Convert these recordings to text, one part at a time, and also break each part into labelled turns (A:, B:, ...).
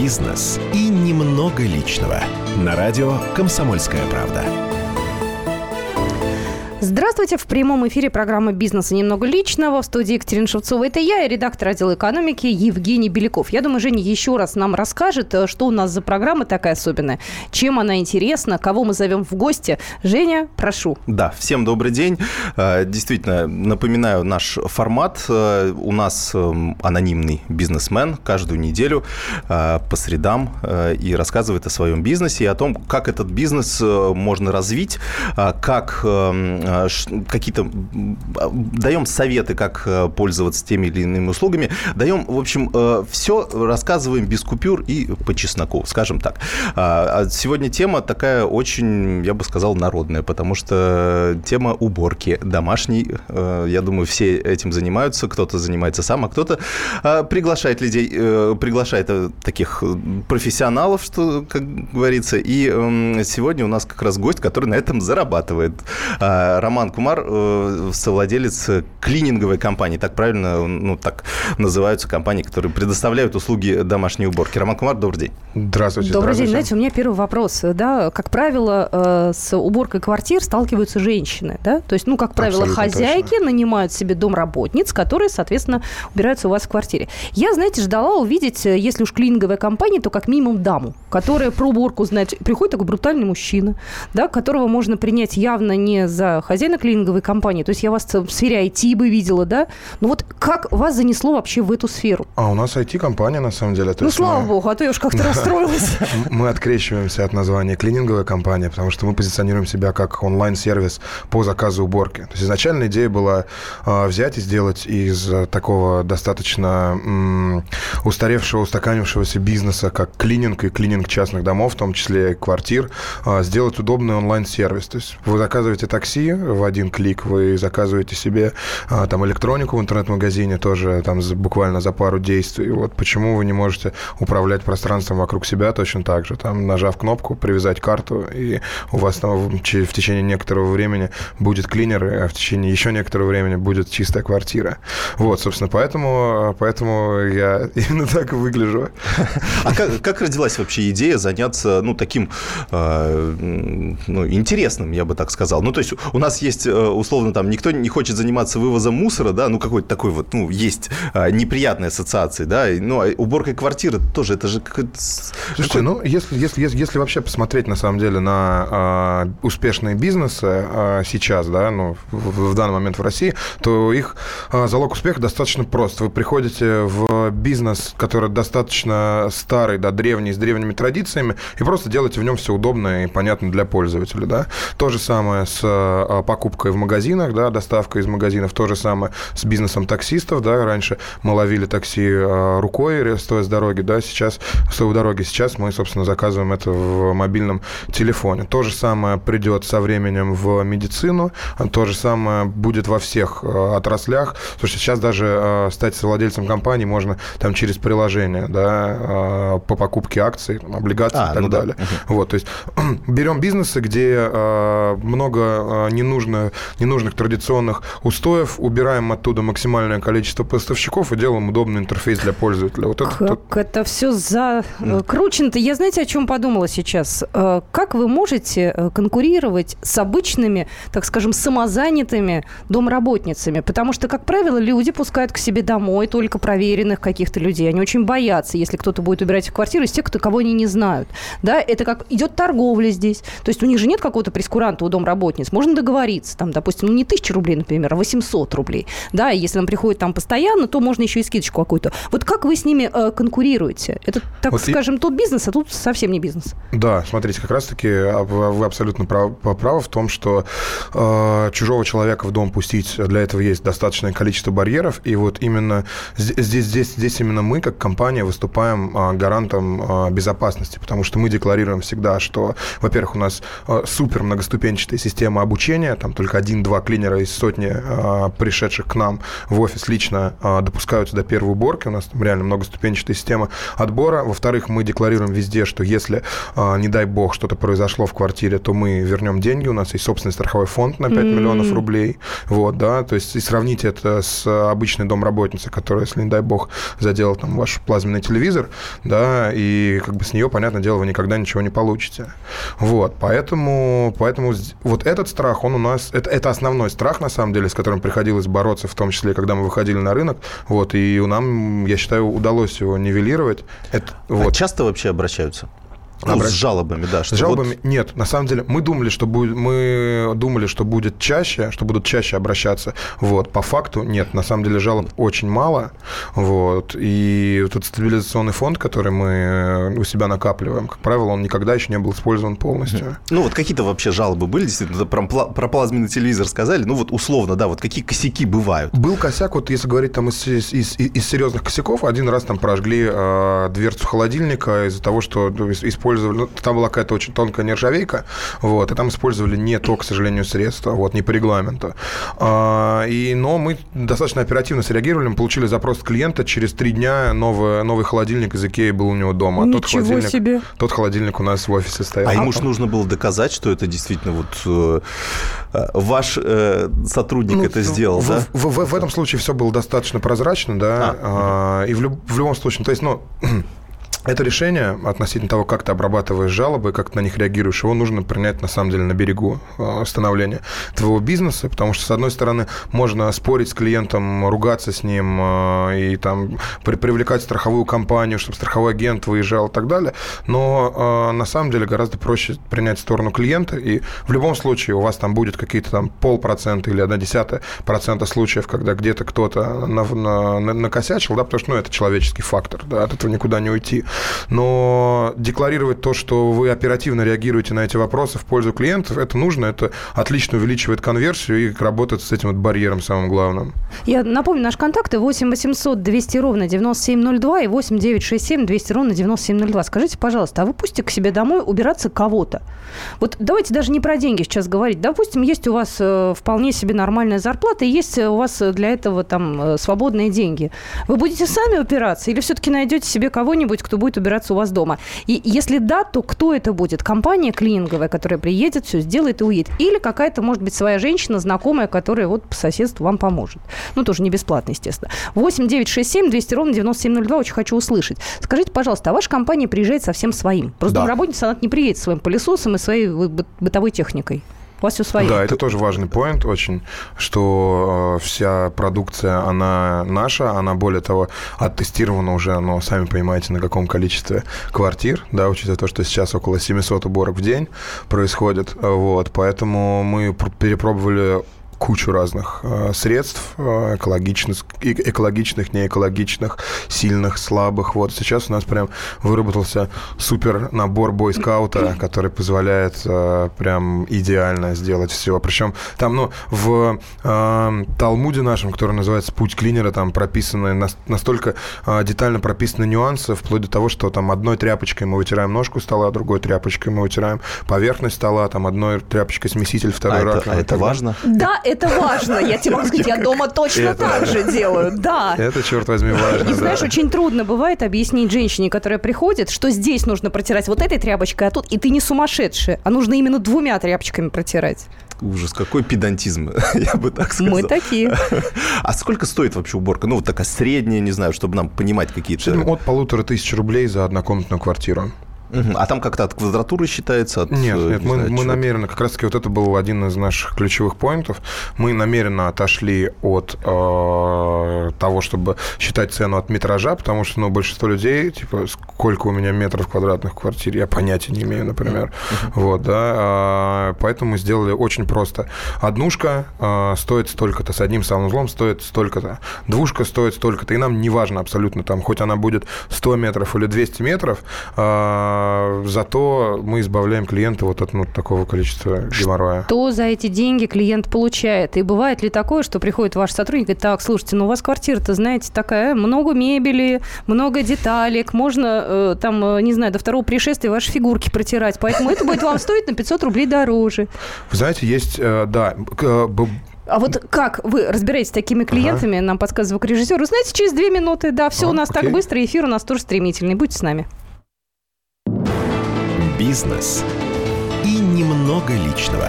A: бизнес и немного личного. На радио «Комсомольская правда».
B: Здравствуйте. В прямом эфире программы «Бизнес и немного личного». В студии Екатерина Шевцова. Это я и редактор отдела экономики Евгений Беляков. Я думаю, Женя еще раз нам расскажет, что у нас за программа такая особенная, чем она интересна, кого мы зовем в гости. Женя, прошу.
C: Да, всем добрый день. Действительно, напоминаю наш формат. У нас анонимный бизнесмен каждую неделю по средам и рассказывает о своем бизнесе и о том, как этот бизнес можно развить, как какие-то даем советы, как пользоваться теми или иными услугами. Даем, в общем, все рассказываем без купюр и по чесноку, скажем так. А сегодня тема такая очень, я бы сказал, народная, потому что тема уборки домашней. Я думаю, все этим занимаются. Кто-то занимается сам, а кто-то приглашает людей, приглашает таких профессионалов, что, как говорится. И сегодня у нас как раз гость, который на этом зарабатывает. Роман Кумар, совладелец клининговой компании. Так правильно, так называются компании, которые предоставляют услуги домашней уборки. Роман Кумар, добрый день.
D: Здравствуйте.
B: Добрый день. Знаете, у меня первый вопрос. Да, как правило, с уборкой квартир сталкиваются женщины. Да? То есть, как правило, абсолютно хозяйки точно нанимают себе домработниц, которые, соответственно, убираются у вас в квартире. Я, знаете, ждала увидеть, если уж клининговая компания, то как минимум даму, которая про уборку знает. Приходит такой брутальный мужчина, да, которого можно принять явно не за хозяина клининговой компании. То есть я вас в сфере IT бы видела, да? Но вот как вас занесло вообще в эту сферу?
D: А у нас IT-компания, на самом деле.
B: Слава богу, а то я уж как-то расстроилась.
D: Мы открещиваемся от названия клининговая компания, потому что мы позиционируем себя как онлайн-сервис по заказу уборки. То есть изначально идея была взять и сделать из такого достаточно устаревшего, устаканившегося бизнеса, как клининг и клининг частных домов, в том числе и квартир, сделать удобный онлайн-сервис. То есть вы заказываете такси, в один клик вы заказываете себе там электронику в интернет-магазине тоже там буквально за пару действий. Вот почему вы не можете управлять пространством вокруг себя точно так же, там, нажав кнопку, привязать карту, и у вас там в течение некоторого времени будет клинер, а в течение еще некоторого времени будет чистая квартира. Вот, собственно, поэтому я именно так и выгляжу.
C: А как родилась вообще идея заняться, таким, интересным, я бы так сказал? То есть у нас есть, условно, там, никто не хочет заниматься вывозом мусора, да, какой-то такой вот, есть неприятные ассоциации, да, уборкой квартиры тоже, это же какой-то...
D: Слушайте, если вообще посмотреть, на самом деле, на успешные бизнесы сейчас, да, в данный момент в России, то их залог успеха достаточно прост. Вы приходите в бизнес, который достаточно старый, да, древний, с древними традициями, и просто делаете в нем все удобно и понятно для пользователя, да. То же самое с покупкой в магазинах, да, доставкой из магазинов, то же самое с бизнесом таксистов, да, раньше мы ловили такси рукой, стоя с дороги, да, сейчас мы, собственно, заказываем это в мобильном телефоне. То же самое придет со временем в медицину, то же самое будет во всех отраслях. Слушайте, сейчас даже стать совладельцем компании можно там через приложение, да, по покупке акций, облигаций и так далее. Да. Вот, то есть берем бизнесы, где много ненужных традиционных устоев, убираем оттуда максимальное количество поставщиков и делаем удобный интерфейс для пользователя. Вот
B: это все закручено-то. Я, знаете, о чем подумала сейчас? Как вы можете конкурировать с обычными, так скажем, самозанятыми домработницами? Потому что, как правило, люди пускают к себе домой только проверенных каких-то людей. Они очень боятся, если кто-то будет убирать их квартиру, из тех, кого они не знают. Да, это как идет торговля здесь. То есть у них же нет какого-то прескуранта у домработниц. Можно договориться, там, допустим, не 1000 рублей, например, а 800 рублей. Да, и если он приходит там постоянно, то можно еще и скидочку какую-то. Вот как вы с ними конкурируете? Это, так скажем, тот бизнес, а тут совсем не бизнес.
D: Да, смотрите, как раз-таки вы абсолютно правы в том, что чужого человека в дом пустить, для этого есть достаточное количество барьеров, и вот именно здесь именно мы, как компания, выступаем гарантом безопасности, потому что мы декларируем всегда, что, во-первых, у нас супер многоступенчатая система обучения, там только 1-2 клинера из сотни пришедших к нам в офис лично допускаются до первой уборки, у нас там реально многоступенчатая система отбора. Во-вторых, мы декларируем везде, что если, не дай бог, что-то произошло в квартире, то мы вернем деньги, у нас есть собственный страховой фонд на 5 миллионов рублей, вот, да, то есть и сравните это с обычной домработницей, которая, если, не дай бог, задела там ваш плазменный телевизор, да, и как бы с нее, понятное дело, вы никогда ничего не получите. Вот, поэтому вот этот страх, он у нас, это основной страх, на самом деле, с которым приходилось бороться, в том числе, когда мы выходили на рынок, вот, и нам, я считаю, удалось его нивелировать.
C: Часто вообще обращаются? С жалобами, да.
D: С жалобами нет. На самом деле мы думали, что будет чаще, что будут чаще обращаться. Вот. По факту нет. На самом деле жалоб очень мало. Вот. И вот этот стабилизационный фонд, который мы у себя накапливаем, как правило, он никогда еще не был использован полностью.
C: Ну вот какие-то вообще жалобы были? Действительно, про плазменный телевизор сказали. Ну вот условно, да, вот какие косяки бывают?
D: Был косяк, вот если говорить там из серьезных косяков, один раз там прожгли дверцу холодильника из-за того, что использовали, там была какая-то очень тонкая нержавейка, вот, и там использовали не то, к сожалению, средство, вот, не по регламенту. Но мы достаточно оперативно среагировали, мы получили запрос клиента, через 3 дня новый холодильник из Икеи был у него дома.
B: Ничего себе!
D: Тот холодильник у нас в офисе стоял.
C: А ему же нужно было доказать, что это действительно вот ваш сотрудник это сделал, да?
D: В этом случае все было достаточно прозрачно, да, и в любом случае, то есть, это решение относительно того, как ты обрабатываешь жалобы, как ты на них реагируешь, его нужно принять, на самом деле, на берегу становления твоего бизнеса, потому что, с одной стороны, можно спорить с клиентом, ругаться с ним и там привлекать страховую компанию, чтобы страховой агент выезжал и так далее, но на самом деле гораздо проще принять сторону клиента, и в любом случае у вас там будет какие-то там 0,5% или 0,1% случаев, когда где-то кто-то накосячил, да, потому что, это человеческий фактор, да, от этого никуда не уйти. Но декларировать то, что вы оперативно реагируете на эти вопросы в пользу клиентов, это нужно, это отлично увеличивает конверсию и работает с этим вот барьером самым главным.
B: Я напомню, наши контакты 8 800 200 ровно 9702 и 8 967 200 ровно 9702. Скажите, пожалуйста, а вы пустите к себе домой убираться кого-то? Вот давайте даже не про деньги сейчас говорить. Допустим, есть у вас вполне себе нормальная зарплата, и есть у вас для этого там свободные деньги. Вы будете сами убираться или все-таки найдете себе кого-нибудь, кто будет убираться у вас дома? И если да, то кто это будет? Компания клининговая, которая приедет, все сделает и уедет? Или какая-то, может быть, своя женщина, знакомая, которая вот по соседству вам поможет? Тоже не бесплатно, естественно. 8 967 200 ровно 9702. Очень хочу услышать. Скажите, пожалуйста, а ваша компания приезжает со всем своим? Просто домработница, она не приедет своим пылесосом и своей бытовой техникой. У вас все свое.
D: Да, это тоже важный поинт очень, что вся продукция, она наша, она, более того, оттестирована уже, сами понимаете, на каком количестве квартир, да, учитывая то, что сейчас около 700 уборок в день происходит, вот, поэтому мы перепробовали кучу разных средств, экологичных, неэкологичных, сильных, слабых. Вот сейчас у нас прям выработался супер набор бойскаута, который позволяет прям идеально сделать все. Причем там, в Талмуде нашем, который называется «Путь клинера», там прописаны, настолько детально прописаны нюансы, вплоть до того, что там одной тряпочкой мы вытираем ножку стола, другой тряпочкой мы вытираем поверхность стола, там одной тряпочкой смеситель, второй раковины.
C: Это важно?
B: Да, это важно. Я тебе могу сказать, я дома точно так же делаю. Да.
D: Это, черт возьми, важно.
B: И знаешь, очень трудно бывает объяснить женщине, которая приходит, что здесь нужно протирать вот этой тряпочкой, а тут и ты не сумасшедшая, а нужно именно 2 тряпочками протирать.
C: Ужас, какой педантизм, я бы так сказал.
B: Мы такие.
C: А сколько стоит вообще уборка? Вот такая средняя, не знаю, чтобы нам понимать какие-то...
D: От 1500 рублей за однокомнатную квартиру.
C: А там как-то от квадратуры считается?
D: Нет, мы намеренно, как раз-таки вот это был один из наших ключевых поинтов, мы намеренно отошли от того, чтобы считать цену от метража, потому что, большинство людей, типа, сколько у меня метров квадратных в квартире, я понятия не имею, например. Вот, да, поэтому мы сделали очень просто. Однушка стоит столько-то, с одним санузлом стоит столько-то, двушка стоит столько-то, и нам не важно абсолютно, там, хоть она будет 100 метров или 200 метров, зато мы избавляем клиента вот от такого количества геморроя.
B: Что за эти деньги клиент получает? И бывает ли такое, что приходит ваш сотрудник и говорит: так, слушайте, у вас квартира-то, знаете, такая, много мебели, много деталек, можно там, не знаю, до второго пришествия ваши фигурки протирать, поэтому это будет вам стоить на 500 рублей дороже.
D: Вы знаете, есть, да...
B: А вот как вы разбираетесь с такими клиентами, нам подсказывает звукорежиссер, вы знаете, через 2 минуты, да, все у нас так быстро, эфир у нас тоже стремительный. Будьте с нами.
A: Бизнес и немного личного.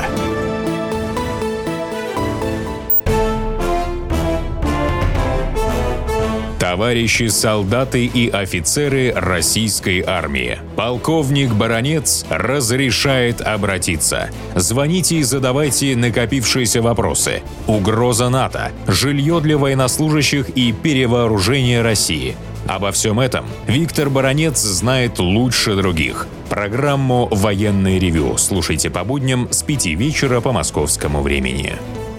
E: Товарищи солдаты и офицеры российской армии, полковник Баранец разрешает обратиться. Звоните и задавайте накопившиеся вопросы. Угроза НАТО, жилье для военнослужащих и перевооружение России. Обо всем этом Виктор Баранец знает лучше других. Программу «Военное ревю» слушайте по будням с 5 вечера по московскому времени.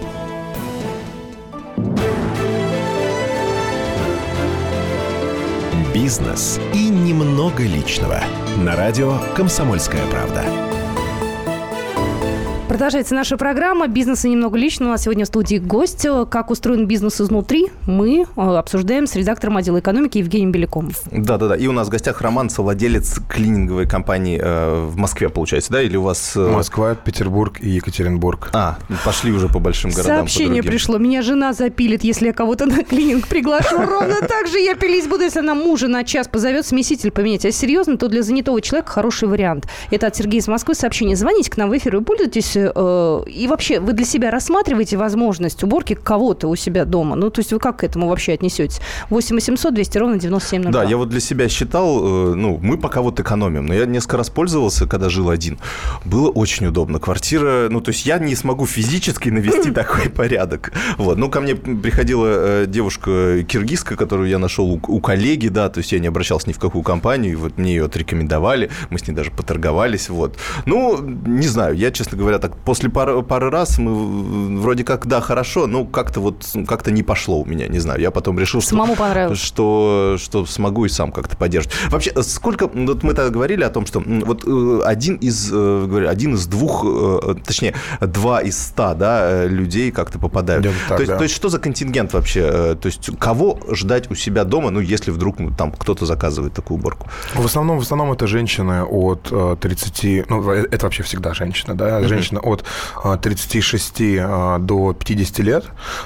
A: Бизнес и немного личного. На радио «Комсомольская правда».
B: Продолжается наша программа «Бизнес и немного личного». У нас сегодня в студии гость. Как устроен бизнес изнутри, мы обсуждаем с редактором отдела экономики Евгением Беляком.
C: Да. И у нас в гостях Роман, совладелец клининговой компании в Москве, получается, да? Или у вас...
D: Москва, Петербург и Екатеринбург.
C: Пошли уже по большим городам.
B: Сообщение пришло. Меня жена запилит, если я кого-то на клининг приглашу. Ровно так же я пилить буду, если она мужа на час позовет смеситель поменять. А серьезно, то для занятого человека хороший вариант. Это от Сергея из Москвы сообщение. Звоните к нам в эфир, вы пользуетесь... И вообще, вы для себя рассматриваете возможность уборки кого-то у себя дома? Ну, то есть вы как к этому вообще отнесетесь? 8 800 200 ровно 9702.
C: Да, я вот для себя считал, мы пока вот экономим, но я несколько раз пользовался, когда жил один. Было очень удобно. Квартира, то есть я не смогу физически навести такой порядок. Вот. Ко мне приходила девушка киргизка, которую я нашел у коллеги, да, то есть я не обращался ни в какую компанию, вот мне ее отрекомендовали, мы с ней даже поторговались, вот. Не знаю, я, честно говоря, так после пары раз мы вроде как, да, хорошо, но как-то не пошло у меня, не знаю. Я потом решил, что смогу и сам как-то поддерживать. Вообще, сколько... Вот мы тогда говорили о том, что один из двух, точнее, 2 из 100, да, людей как-то попадают. То есть что за контингент вообще? То есть кого ждать у себя дома, если вдруг там кто-то заказывает такую уборку?
D: В основном это женщины от 30... это вообще всегда женщина, да? Женщина от 36 до 50 лет.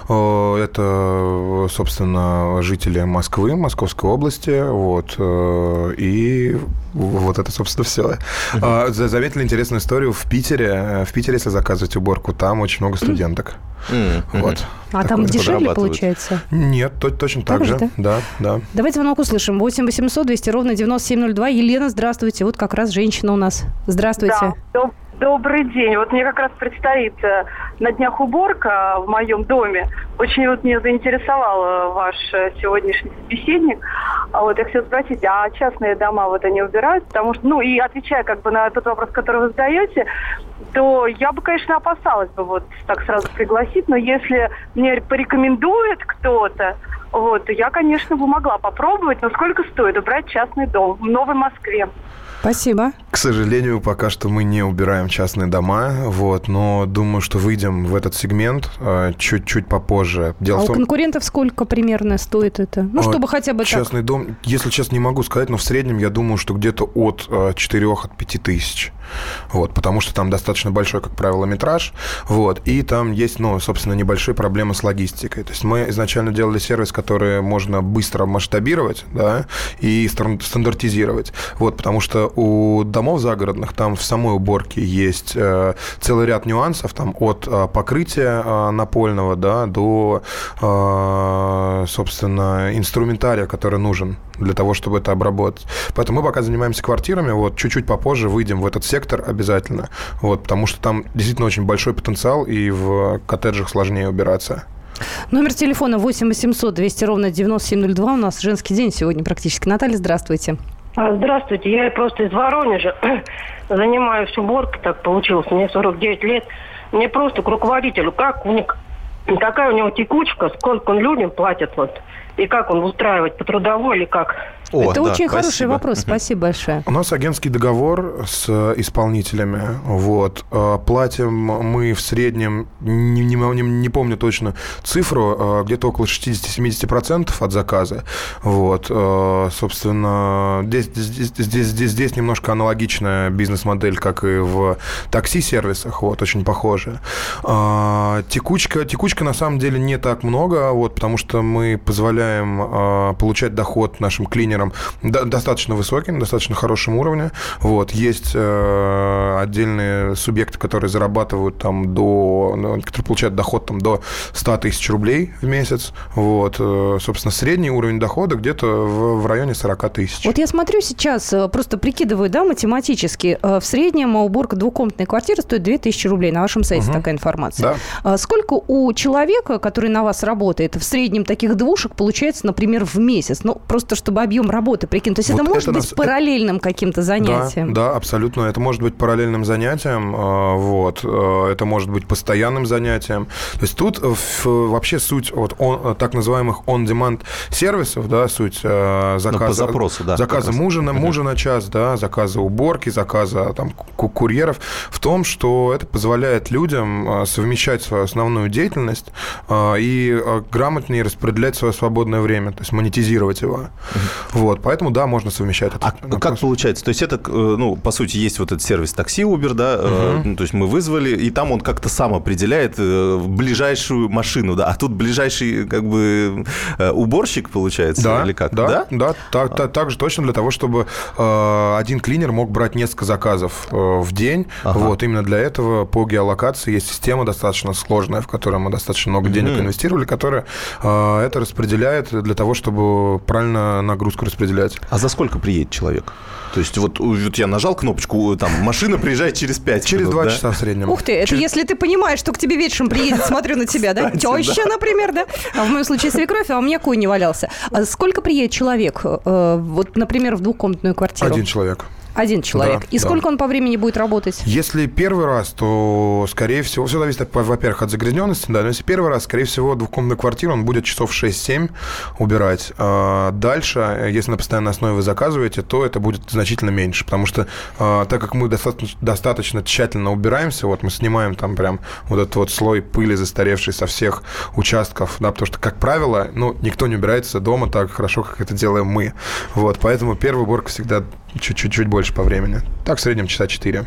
D: Это, собственно, жители Москвы, Московской области. И вот это, собственно, все. Заметили интересную историю в Питере. В Питере, если заказывать уборку, там очень много студенток.
B: А там дешевле получается?
D: Нет, точно так же. Да.
B: Давайте звонок услышим. 8 800 200 ровно 9702. Елена, здравствуйте. Вот как раз женщина у нас. Здравствуйте.
F: Да. Добрый день. Мне как раз предстоит на днях уборка в моем доме. Очень меня заинтересовал ваш сегодняшний собеседник. Я хотела спросить, а частные дома они убирают? Потому что, и отвечая на тот вопрос, который вы задаете, то я бы, конечно, опасалась бы так сразу пригласить, но если мне порекомендует кто-то, то я, конечно, бы могла попробовать, но сколько стоит убрать частный дом в Новой Москве?
B: Спасибо.
D: К сожалению, пока что мы не убираем частные дома, но думаю, что выйдем в этот сегмент чуть-чуть попозже.
B: У конкурентов сколько примерно стоит это? Чтобы хотя бы
D: частный дом, если честно, не могу сказать, но в среднем я думаю, что где-то от 4-5 тысяч. Потому что там достаточно большой, как правило, метраж. И там есть, собственно, небольшие проблемы с логистикой. То есть мы изначально делали сервис, который можно быстро масштабировать, да, и стандартизировать. Потому что у домов загородных там в самой уборке есть целый ряд нюансов, там от покрытия напольного, да, до, собственно, инструментария, который нужен для того, чтобы это обработать. Поэтому мы пока занимаемся квартирами, чуть-чуть попозже выйдем в этот сектор обязательно, потому что там действительно очень большой потенциал, и в коттеджах сложнее убираться.
B: Номер телефона 8 800 200 ровно 9702. У нас женский день сегодня практически. Наталья, здравствуйте.
G: Здравствуйте, я просто из Воронежа занимаюсь уборкой, так получилось, мне 49 лет. Мне просто к руководителю, какая у него текучка, сколько он людям платит, и как он устраивает, по трудовой или как?
B: Это очень хороший вопрос, спасибо большое.
D: У нас агентский договор с исполнителями, платим мы в среднем, не помню точно цифру, где-то около 60-70% от заказа, собственно, здесь немножко аналогичная бизнес-модель, как и в такси-сервисах, очень похожая. Текучка на самом деле не так много, потому что мы позволяем позволяем получать доход нашим клинерам достаточно высокий, на достаточно хорошем уровне. Вот. Есть отдельные субъекты, которые зарабатывают там которые получают доход там до 100 тысяч рублей в месяц. Вот. Собственно, средний уровень дохода где-то в районе 40 тысяч.
B: Вот я смотрю сейчас, просто прикидываю, да, математически, в среднем уборка двухкомнатной квартиры стоит 2000 рублей. На вашем сайте такая информация. Да. Сколько у человека, который на вас работает, в среднем таких двушек получается, например, в месяц? Ну, просто чтобы объем работы прикинуть. То есть вот это может быть параллельным каким-то занятием?
D: Да, абсолютно. Это может быть параллельным занятием. Вот. Это может быть постоянным занятием. То есть тут вообще суть так называемых on-demand сервисов, да, суть заказа,
C: по запросу, да,
D: заказа мужа на час, да, заказа уборки, заказа там, курьеров, в том, что это позволяет людям совмещать свою основную деятельность и грамотнее распределять свое свободное время, то есть монетизировать его. Вот, поэтому, да, можно совмещать это.
C: А как получается? То есть это, ну, по сути, есть вот этот сервис такси Uber, да, то есть мы вызвали, и там он как-то сам определяет ближайшую машину, да, а тут ближайший, как бы, уборщик, получается,
D: да,
C: или как?
D: Да. Так же точно для того, чтобы один клинер мог брать несколько заказов в день. Вот, именно для этого по геолокации есть система достаточно сложная, в которой мы достаточно много денег инвестировали, которая это распределяет для того, чтобы правильно нагрузку распределять.
C: А за сколько приедет человек? То есть вот я нажал кнопочку, там, машина приезжает через 5
D: Через
C: минут,
D: 2 часа в среднем.
B: Ух ты, это если ты понимаешь, что к тебе вечером приедет, смотрю на тебя, да? Теща, например, да? А в моем случае свекровь, а у меня конь не валялся. А сколько приедет человек, вот, например, в двухкомнатную квартиру?
D: Один человек.
B: Один человек. И сколько он по времени будет работать?
D: Если первый раз, то, скорее всего, все зависит, во-первых, от загрязненности, да, но если первый раз, скорее всего, двухкомнатную квартиру он будет часов 6-7 убирать. А дальше, если на постоянной основе вы заказываете, то это будет значительно меньше, потому что, так как мы достаточно тщательно убираемся, вот мы снимаем там прям вот этот вот слой пыли, застаревший со всех участков, да, потому что, как правило, ну, никто не убирается дома так хорошо, как это делаем мы. Вот, поэтому первая уборка всегда чуть-чуть больше по времени. Так, в среднем часа 4.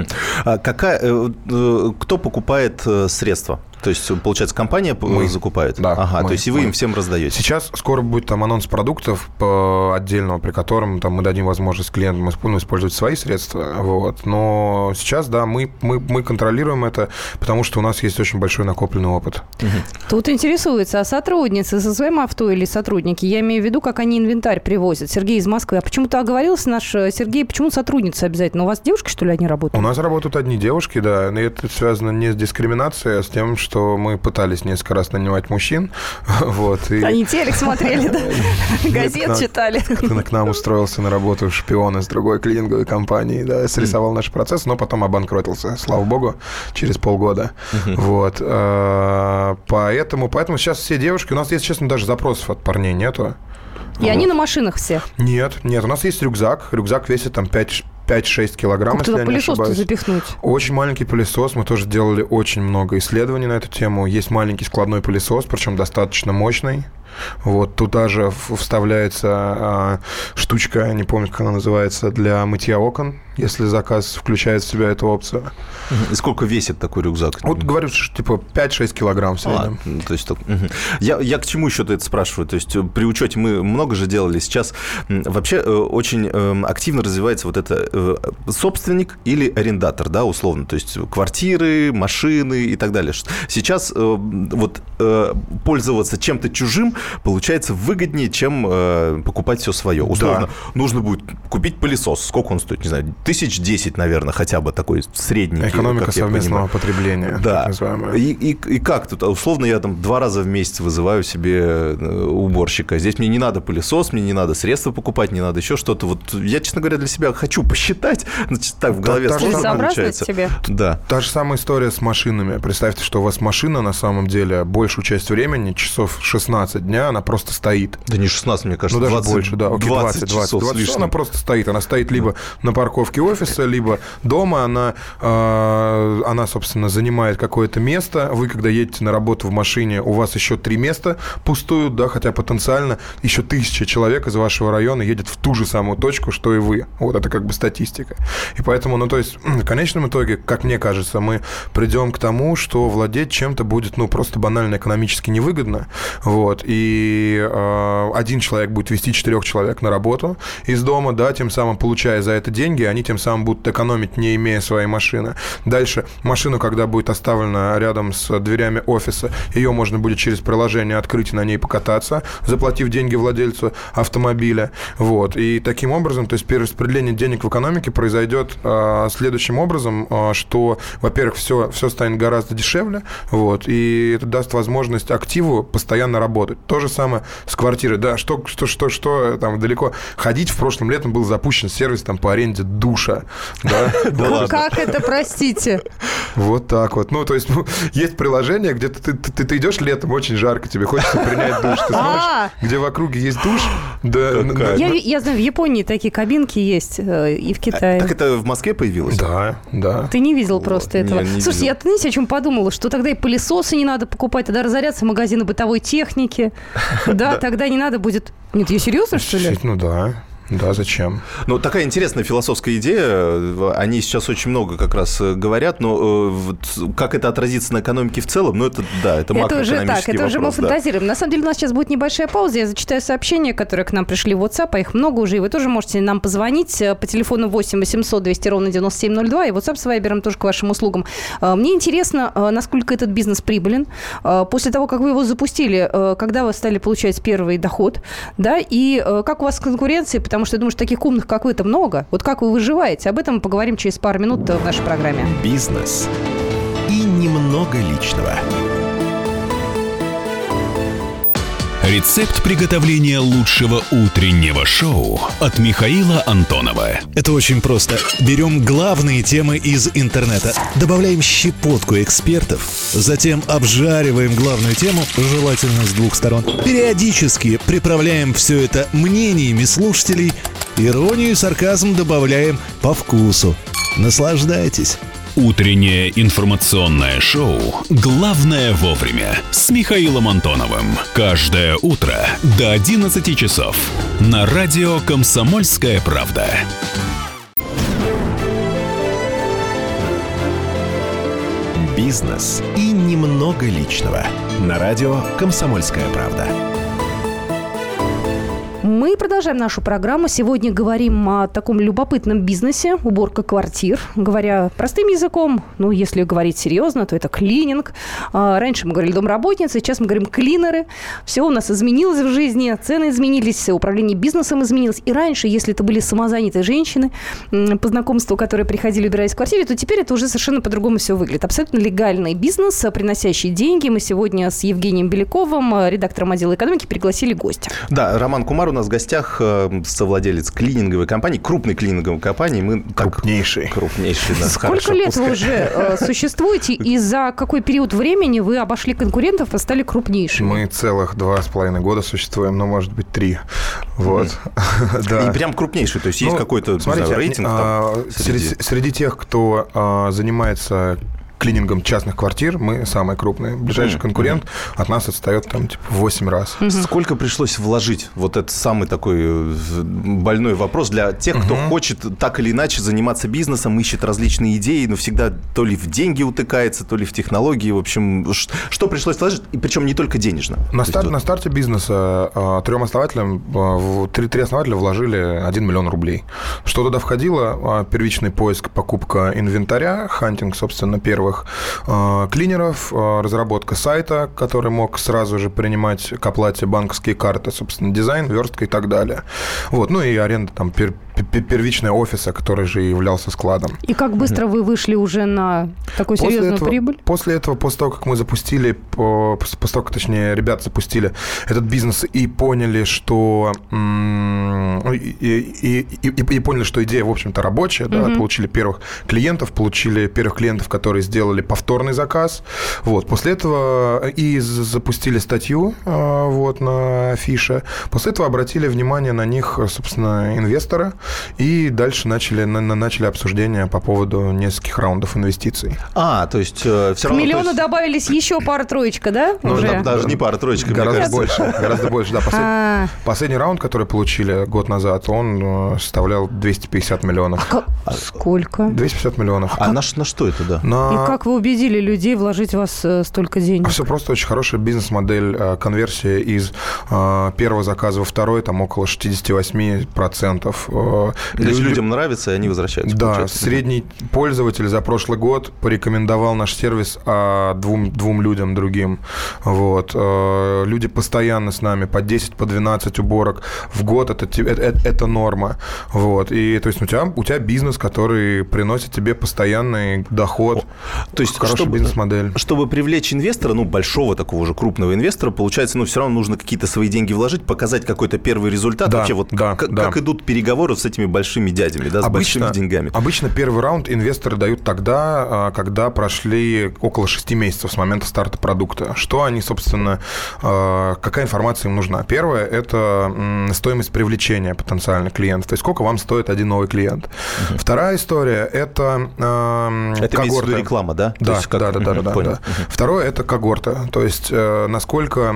C: Кто покупает средства? То есть, получается, компания закупает?
D: Да.
C: То есть, и вы им всем раздаете?
D: Сейчас скоро будет там анонс продуктов отдельного, при котором там, мы дадим возможность клиентам использовать свои средства. Вот. Но сейчас, да, мы контролируем это, потому что у нас есть очень большой накопленный опыт.
B: Тут интересуется, а сотрудницы со своим авто или сотрудники? Я имею в виду, как они инвентарь привозят. Сергей из Москвы. А почему-то оговорился наш Сергей, почему сотрудницы обязательно? У вас девушки, что ли, они работают?
D: У нас работают одни девушки, да. И это связано не с дискриминацией, а с тем, что мы пытались несколько раз нанимать мужчин. Вот, и...
B: Они телек смотрели, да? Газет читали.
D: К нам устроился на работу шпион из другой клининговой компании, да, срисовал наш процесс, но потом обанкротился, слава богу, через полгода. Вот. Поэтому сейчас все девушки... У нас, если честно, даже запросов от парней нету.
B: И они на машинах все?
D: Нет. У нас есть рюкзак. Рюкзак весит там 5-6 килограмм,
B: если я не ошибаюсь. Пылесос-то запихнуть?
D: Очень маленький пылесос. Мы тоже делали очень много исследований на эту тему. Есть маленький складной пылесос, причем достаточно мощный. Вот, туда же вставляется штучка, не помню, как она называется, для мытья окон, если заказ включает в себя эту опцию.
C: И сколько весит такой рюкзак?
D: Вот говорю, что типа 5-6 килограмм в среднем.
C: То есть, я к чему еще это спрашиваю? То есть при учете мы много же делали. Сейчас вообще очень активно развивается вот это собственник или арендатор, да, условно. То есть квартиры, машины и так далее. Сейчас вот пользоваться чем-то чужим получается выгоднее, чем покупать все свое. Условно, нужно будет купить пылесос. Сколько он стоит? Не знаю, 1010, наверное, хотя бы такой средний.
D: Экономика совместного потребления.
C: Да. И как тут? Условно, я там 2 раза в месяц вызываю себе уборщика. Здесь мне не надо пылесос, мне не надо средства покупать, не надо еще что-то. Вот я, честно говоря, для себя хочу посчитать. Значит, так в голове сложно получается.
B: Тебе.
D: Да. Та же самая история с машинами. Представьте, что у вас машина на самом деле большую часть времени, часов 16 дня, она просто стоит.
C: Да не 16, мне кажется,
D: 20, даже больше, да. 20 часов она просто стоит. Она стоит либо на парковке офиса, либо дома. Она, собственно, занимает какое-то место. Вы, когда едете на работу в машине, у вас еще 3 места пустуют, да, хотя потенциально еще 1000 человек из вашего района едет в ту же самую точку, что и вы. Вот это как бы статистика. И поэтому, ну, то есть, в конечном итоге, как мне кажется, мы придем к тому, что владеть чем-то будет, ну, просто банально экономически невыгодно. Вот. И и один человек будет вести 4 человек на работу из дома, да, тем самым получая за это деньги, они тем самым будут экономить, не имея своей машины. Дальше машину, когда будет оставлена рядом с дверями офиса, ее можно будет через приложение открыть и на ней покататься, заплатив деньги владельцу автомобиля. Вот. И таким образом, то есть перераспределение денег в экономике произойдет следующим образом, что, во-первых, все станет гораздо дешевле, вот, и это даст возможность активу постоянно работать. То же самое с квартирой. Да, что там далеко ходить. В прошлом летом был запущен сервис там по аренде душа. Да?
B: Как это, простите?
D: Вот так вот. Ну, то есть, есть приложение, где ты идешь летом, очень жарко, тебе хочется принять душ. Ты смотришь, где в округе есть душ.
B: Я знаю, в Японии такие кабинки есть, и в Китае.
C: Так это в Москве появилось?
D: Да.
B: Ты не видел просто этого. Слушайте, я, знаете, о чем подумала? Что тогда и пылесосы не надо покупать, тогда разорятся магазины бытовой техники. Да, тогда не надо будет... Нет, я серьезно, что ли?
D: Ну да. Да, зачем?
C: Ну, такая интересная философская идея. Они сейчас очень много как раз говорят, но вот как это отразится на экономике в целом, ну, это, да, это макроэкономический вопрос.
B: Это уже мы фантазируем. На самом деле у нас сейчас будет небольшая пауза. Я зачитаю сообщения, которые к нам пришли в WhatsApp, а их много уже, и вы тоже можете нам позвонить по телефону 8 800 200 ровно 9702, и WhatsApp с Viber'ом тоже к вашим услугам. Мне интересно, насколько этот бизнес прибылен. После того, как вы его запустили, когда вы стали получать первый доход, да, и как у вас с конкуренцией, потому что я думаю, что таких умных, как вы-то, много. Вот как вы выживаете? Об этом мы поговорим через пару минут в нашей программе.
A: Бизнес и немного личного.
E: Рецепт приготовления лучшего утреннего шоу от Михаила Антонова.
H: Это очень просто. Берем главные темы из интернета, добавляем щепотку экспертов, затем обжариваем главную тему, желательно с 2 сторон. Периодически приправляем все это мнениями слушателей, иронию и сарказм добавляем по вкусу. Наслаждайтесь.
E: Утреннее информационное шоу «Главное вовремя» с Михаилом Антоновым. Каждое утро до 11 часов на радио «Комсомольская правда».
A: Бизнес и немного личного. На радио «Комсомольская правда».
B: Мы продолжаем нашу программу. Сегодня говорим о таком любопытном бизнесе, уборка квартир. Говоря простым языком, ну, если говорить серьезно, то это клининг. Раньше мы говорили домработницы, сейчас мы говорим клинеры. Все у нас изменилось в жизни, цены изменились, управление бизнесом изменилось. И раньше, если это были самозанятые женщины, по знакомству, которые приходили, убираясь в квартире, то теперь это уже совершенно по-другому все выглядит. Абсолютно легальный бизнес, приносящий деньги. Мы сегодня с Евгением Беляковым, редактором отдела экономики, пригласили гостя.
C: Да, Роман Кумар у нас в гостях, совладелец клининговой компании, крупной клининговой компании.
D: Крупнейший.
C: Да,
B: сколько лет вы уже существуете, и за какой период времени вы обошли конкурентов и стали крупнейшими?
D: Мы целых 2,5 года существуем, но, может быть, 3. Вот.
C: И прям крупнейший, то есть есть какой-то рейтинг там?
D: Среди тех, кто занимается клинингом частных квартир, мы самые крупные. Ближайший конкурент от нас отстает там типа в 8 раз.
C: Сколько пришлось вложить? Вот это самый такой больной вопрос для тех, кто хочет так или иначе заниматься бизнесом, ищет различные идеи, но всегда то ли в деньги утыкается, то ли в технологии. В общем, что пришлось вложить? И причем не только денежно.
D: На старте бизнеса 3 основателя вложили 1 миллион рублей. Что туда входило? Первичный поиск, покупка инвентаря, хантинг, собственно, первых клинеров, разработка сайта, который мог сразу же принимать к оплате банковские карты, собственно, дизайн, верстка и так далее. Вот. Ну и аренда там первичного офиса, который же являлся складом.
B: И как быстро вы вышли уже на такую серьезную прибыль?
D: После того, как мы запустили, точнее, ребята запустили этот бизнес и поняли, что поняли, что идея, в общем-то, рабочая, да, получили первых клиентов, которые сделали повторный заказ. Вот. После этого и запустили статью вот, на афише. После этого обратили внимание на них, собственно, инвесторы. и дальше начали обсуждение по поводу нескольких раундов инвестиций.
C: То есть все равно...
B: К миллиону добавились еще пара-троечка, да?
C: Уже? Даже не пара-троечка,
D: гораздо больше, да. Последний раунд, который получили год назад, он составлял 250 миллионов.
B: Сколько?
D: 250 миллионов.
C: На что это, да?
B: И как вы убедили людей вложить в вас столько денег?
D: Все просто, очень хорошая бизнес-модель, конверсия из первого заказа во второй, там около 68%.
C: То есть людям нравится, и они возвращаются?
D: Да,
C: получается.
D: Средний пользователь за прошлый год порекомендовал наш сервис двум людям другим. Вот. Люди постоянно с нами, по 10, по 12 уборок в год, это норма. Вот. И то есть у тебя бизнес, который приносит тебе постоянный доход.
C: То есть,
D: хорошая бизнес-модель.
C: Чтобы привлечь инвестора, большого такого же крупного инвестора, получается, все равно нужно какие-то свои деньги вложить, показать какой-то первый результат.
D: Да,
C: вообще, как идут переговоры с этими большими дядями, да, с большими деньгами?
D: Обычно первый раунд инвесторы дают тогда, когда прошли около 6 месяцев с момента старта продукта. Что они, собственно, какая информация им нужна? Первое – это стоимость привлечения потенциальных клиентов, то есть сколько вам стоит один новый клиент. Вторая история – это когорта.
C: Реклама, да?
D: Да. Второе – это когорта, то есть насколько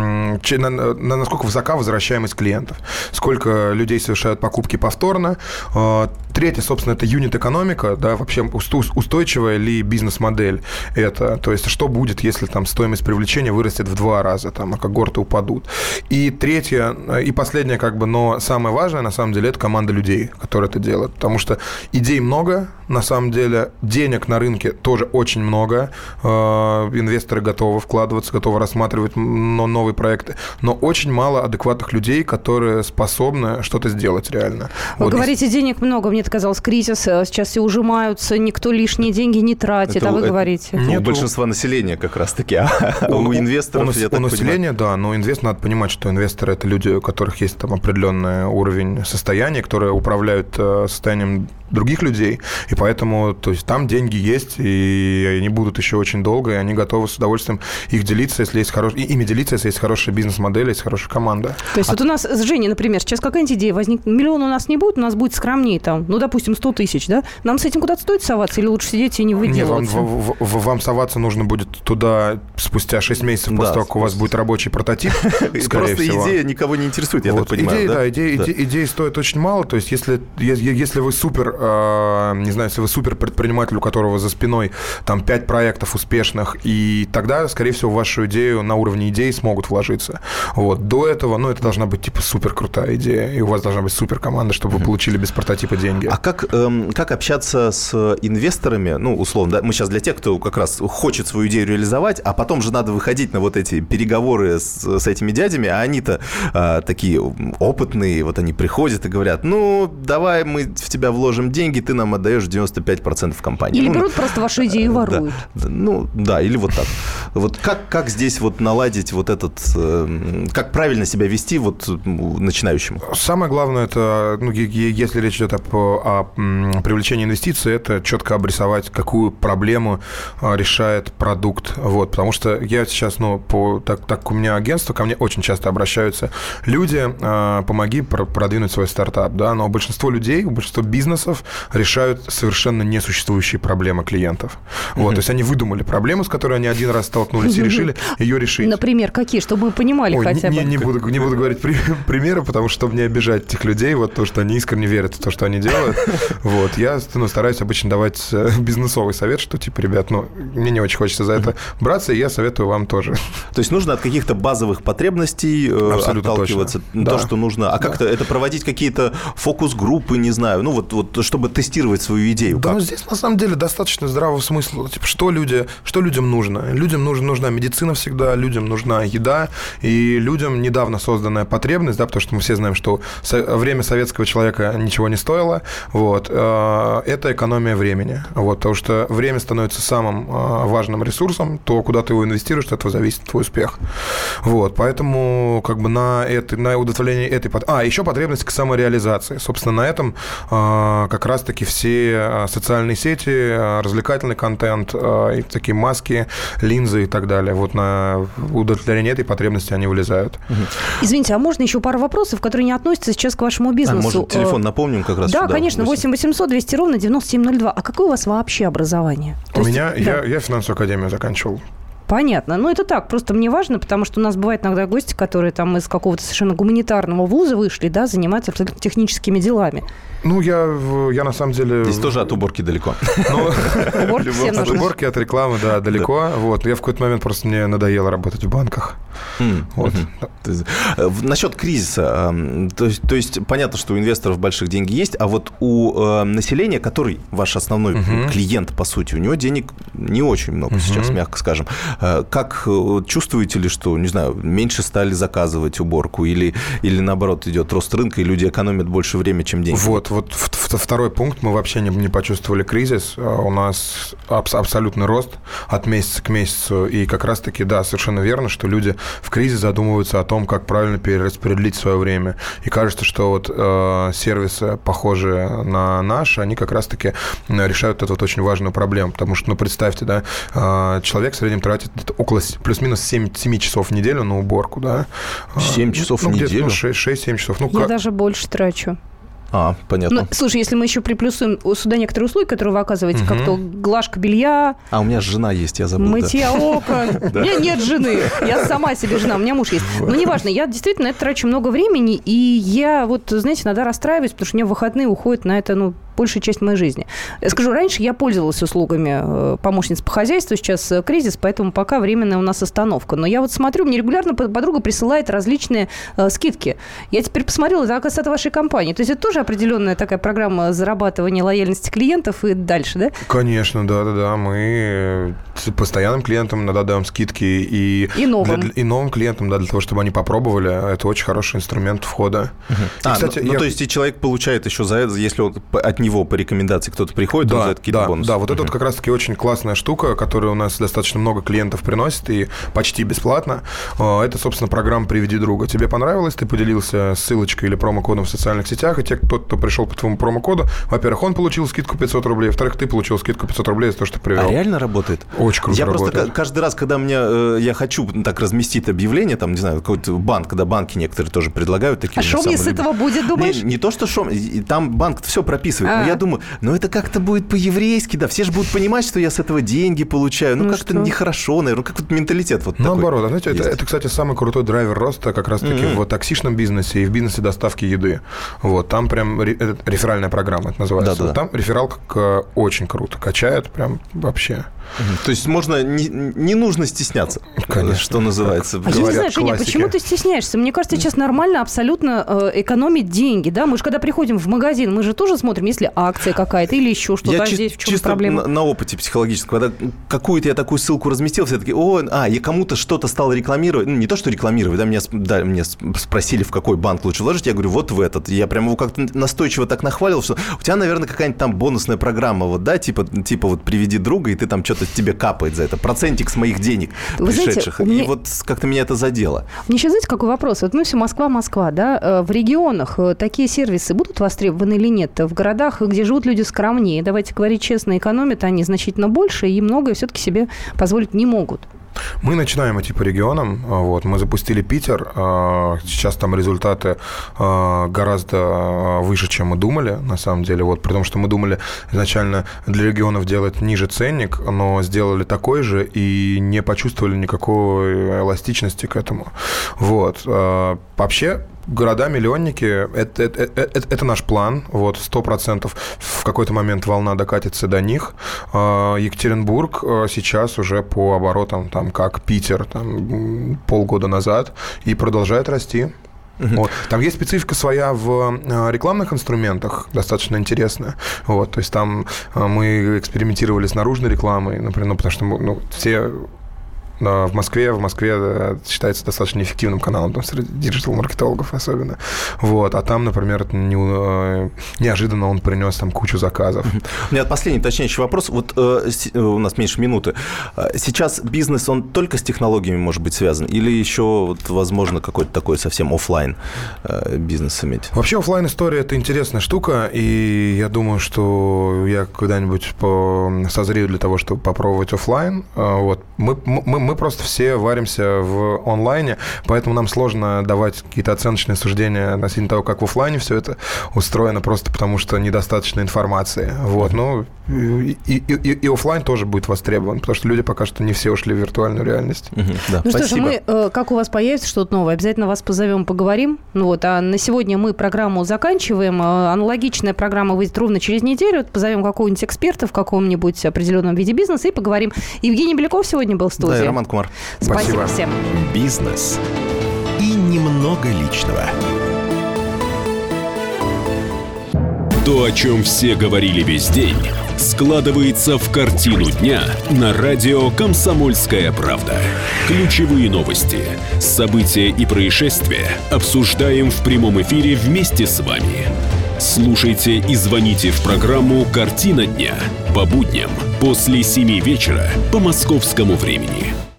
D: высока возвращаемость клиентов, сколько людей совершают покупки повторно. Третье, собственно, это юнит-экономика, да, вообще устойчивая ли бизнес-модель это, то есть что будет, если там стоимость привлечения вырастет в 2 раза, там, а когорты упадут. И третье, и последнее, но самое важное, на самом деле, это команда людей, которые это делают, потому что идей много, на самом деле, денег на рынке тоже очень много, инвесторы готовы вкладываться, готовы рассматривать новые проекты, но очень мало адекватных людей, которые способны что-то сделать реально.
B: Вы говорите, денег много, мне казалось, кризис, сейчас все ужимаются, никто лишние деньги не тратит, вы говорите.
C: У большинства населения как раз-таки, у инвесторов, я так понимаю.
D: У населения, да, но надо понимать, что инвесторы – это люди, у которых есть там определенный уровень состояния, которые управляют состоянием других людей, и поэтому, то есть, там деньги есть, и они будут еще очень долго, и они готовы с удовольствием ими делиться, если есть хорошая бизнес-модель, есть хорошая команда.
B: То есть вот у нас с Женей, например, сейчас какая-нибудь идея возникнет, миллион у нас не будет, у нас будет скромнее там, допустим, 100 тысяч, да? Нам с этим куда-то стоит соваться или лучше сидеть и не выделываться?
D: Нет, вам соваться нужно будет туда спустя 6 месяцев после того, как у вас будет рабочий прототип, скорее всего.
C: Просто идея никого не интересует, я так понимаю, да?
D: Идеи стоят очень мало, то есть если вы супер предприниматель, у которого за спиной там 5 проектов успешных, и тогда, скорее всего, в вашу идею на уровне идеи смогут вложиться. Вот. До этого, это должна быть супер крутая идея, и у вас должна быть супер команда, чтобы вы получили без прототипа деньги.
C: А как общаться с инвесторами, условно, да, мы сейчас для тех, кто как раз хочет свою идею реализовать, а потом же надо выходить на вот эти переговоры с этими дядями, а они-то такие опытные, вот они приходят и говорят, давай мы в тебя вложим деньги, ты нам отдаешь 95% компании.
B: Или берут просто вашу идею и воруют.
C: Да, или вот так. Вот как здесь наладить как правильно себя вести начинающему?
D: Самое главное, это, если речь идет о привлечении инвестиций, это четко обрисовать, какую проблему решает продукт. Вот, потому что я сейчас, так как у меня агентство, ко мне очень часто обращаются люди, помоги продвинуть свой стартап, да, но большинство людей, большинство бизнесов решают совершенно несуществующие проблемы клиентов. Вот, то есть они выдумали проблему, с которой они один раз столкнулись и решили ее решить.
B: Например, какие, чтобы мы понимали хотя бы?
D: Не буду говорить примеры, потому что, чтобы не обижать этих людей, то, что они искренне верят в то, что они делают. Вот, я стараюсь обычно давать бизнесовый совет, что, ребят, мне не очень хочется за это браться, и я советую вам тоже.
C: То есть нужно от каких-то базовых потребностей отталкиваться, то, что нужно. А как-то это проводить какие-то фокус-группы, не знаю, чтобы тестировать свою идею.
D: Да, здесь на самом деле достаточно здравого смысла. Что людям нужно? Людям нужна медицина всегда, людям нужна еда, и людям недавно созданная потребность, да, потому что мы все знаем, что время советского человека ничего не стоило, это экономия времени. Потому что время становится самым важным ресурсом, то, куда ты его инвестируешь, от этого зависит твой успех. Поэтому на удовлетворение этой... еще потребность к самореализации. Собственно, на этом как раз-таки все социальные сети, развлекательный контент, и такие маски, линзы визы и так далее. Вот на удовлетворение этой потребности они вылезают.
B: Извините, а можно еще пару вопросов, которые не относятся сейчас к вашему бизнесу?
C: Может, телефон напомним как раз?
B: Да, конечно, 8 800 200 ровно 9702. А какое у вас вообще образование?
D: У меня, я финансовую академию заканчивал.
B: Понятно. Ну, это так, просто мне важно, потому что у нас бывают иногда гости, которые там из какого-то совершенно гуманитарного вуза вышли, да, занимаются абсолютно техническими делами.
D: Ну, я на самом деле...
C: Здесь тоже от уборки далеко.
D: От уборки, от рекламы, да, далеко. Вот. Я в какой-то момент просто мне надоело работать в банках.
C: Насчет кризиса. То есть понятно, что у инвесторов больших деньги есть, а вот у населения, который ваш основной клиент, по сути, у него денег не очень много сейчас, мягко скажем. Как чувствуете ли, что, не знаю, меньше стали заказывать уборку или наоборот идет рост рынка, и люди экономят больше времени, чем деньги?
D: Вот второй пункт. Мы вообще не почувствовали кризис. У нас абсолютный рост от месяца к месяцу. И как раз-таки, да, совершенно верно, что люди в кризис задумываются о том, как правильно перераспределить свое время. И кажется, что вот сервисы, похожие на наши, они как раз-таки решают эту вот очень важную проблему. Потому что, ну, представьте, да, человек в среднем тратит около плюс-минус 7 часов в неделю на уборку, да.
C: 7 часов в неделю?
D: 6-7 часов.
B: Я даже больше трачу.
C: Понятно.
B: Ну, слушай, если мы еще приплюсуем сюда некоторые услуги, которые вы оказываете, как то глажка белья...
C: У меня жена есть, я забыл.
B: Мытье окон. У меня нет жены. Я сама себе жена, у меня муж есть. Но неважно, я действительно на это трачу много времени, и я вот, знаете, иногда расстраиваюсь, потому что у меня в выходные уходит на это, большая часть моей жизни. Я скажу, раньше я пользовалась услугами помощниц по хозяйству, сейчас кризис, поэтому пока временная у нас остановка. Но я вот смотрю, мне регулярно подруга присылает различные скидки. Я теперь посмотрела, это, оказывается, от вашей компании. То есть это тоже определенная такая программа зарабатывания лояльности клиентов и дальше, да?
D: Конечно, да. Мы постоянным клиентам иногда даем скидки и новым клиентам, да, для того, чтобы они попробовали. Это очень хороший инструмент входа.
C: Кстати, то есть и человек получает еще за это, если он от него по рекомендации кто-то приходит, он за это какие-то бонусы.
D: Да, вот это вот как раз-таки очень классная штука, которая у нас достаточно много клиентов приносит и почти бесплатно. Это, собственно, программа «Приведи друга». Тебе понравилось, ты поделился ссылочкой или промокодом в социальных сетях, и те, кто пришел по твоему промокоду, во-первых, он получил скидку 500 рублей, во-вторых, ты получил скидку 500 рублей за то, что ты привел.
C: А реально работает?
D: Очень круто работает.
C: Я просто каждый раз, когда я хочу так разместить объявление, там, не знаю, какой-то банк, когда банки некоторые тоже предлагают такие.
B: А шо мне с этого будет, думаешь?
C: Не то, что шо, там банк все прописывает. Но я думаю, это как-то будет по-еврейски, да, все же будут понимать, что я с этого деньги получаю. Как-то нехорошо, наверное, как вот менталитет вот такой.
D: Наоборот, знаете, это, кстати, самый крутой драйвер роста как раз-таки в таксичном бизнесе и в бизнесе доставки еды. Вот, там прям реферальная программа, это называется. Да. Там рефералка очень круто качает, прям вообще.
C: То есть не нужно стесняться, конечно, что называется.
B: Я не знаю, Женя, почему ты стесняешься? Мне кажется, сейчас нормально абсолютно экономить деньги, да? Мы же когда приходим в магазин, мы же тоже смотрим, есть ли акция какая-то или еще что-то, здесь в чем проблема?
C: На опыте психологическом, когда какую-то я такую ссылку разместил, все таки, я кому-то что-то стал рекламировать, не то, что рекламировать, мне спросили, в какой банк лучше вложить, я говорю, вот в этот. Я прямо его как-то настойчиво так нахвалил, что у тебя, наверное, какая-нибудь там бонусная программа, вот, да, типа вот приведи друга, и ты там что-то тебе капает за это, процентик с моих денег пришедших. Знаете, и вот как-то меня это задело.
B: Мне сейчас, знаете, какой вопрос? Вот мы все Москва, да, в регионах такие сервисы будут востребованы или нет? В городах, где живут люди скромнее, давайте говорить честно, экономят они значительно больше и многое все-таки себе позволить не могут.
D: Мы начинаем идти по регионам. Вот, мы запустили Питер. Сейчас там результаты гораздо выше, чем мы думали, на самом деле. Вот, при том, что мы думали изначально для регионов делать ниже ценник, но сделали такой же и не почувствовали никакой эластичности к этому. Вот. Вообще, города-миллионники – это наш план. Вот, 100% в какой-то момент волна докатится до них. Екатеринбург сейчас уже по оборотам, там, как Питер, там, полгода назад, и продолжает расти. Вот. Там есть специфика своя в рекламных инструментах, достаточно интересная. Вот. То есть там мы экспериментировали с наружной рекламой, например, потому что все... В Москве считается достаточно эффективным каналом, там, среди диджитал-маркетологов особенно. Вот. А там, например, неожиданно он принес там кучу заказов.
C: У меня последний уточняющий вопрос. Вот у нас меньше минуты. Сейчас бизнес, он только с технологиями может быть связан? Или еще, возможно, какой-то такой совсем офлайн бизнес иметь?
D: Вообще офлайн история – это интересная штука, и я думаю, что я когда-нибудь созрею для того, чтобы попробовать офлайн. Вот. Мы Мы просто все варимся в онлайне, поэтому нам сложно давать какие-то оценочные суждения относительно того, как в офлайне все это устроено, просто потому что недостаточно информации. Вот. Ну, и офлайн тоже будет востребован, потому что люди пока что не все ушли в виртуальную реальность.
C: Да,
B: ну
C: спасибо.
B: что ж, мы, как у вас появится что-то новое, обязательно вас позовем, поговорим. Ну, вот, а на сегодня мы программу заканчиваем. Аналогичная программа выйдет ровно через неделю. Позовем какого-нибудь эксперта в каком-нибудь определенном виде бизнеса и поговорим. Евгений Беляков сегодня был в студии.
C: Да, и Роман Кумар.
B: Спасибо всем.
A: Бизнес и немного личного.
I: То, о чем все говорили весь день, складывается в картину дня на радио «Комсомольская правда». Ключевые новости, события и происшествия обсуждаем в прямом эфире вместе с вами. Слушайте и звоните в программу «Картина дня» по будням после 7 вечера по московскому времени.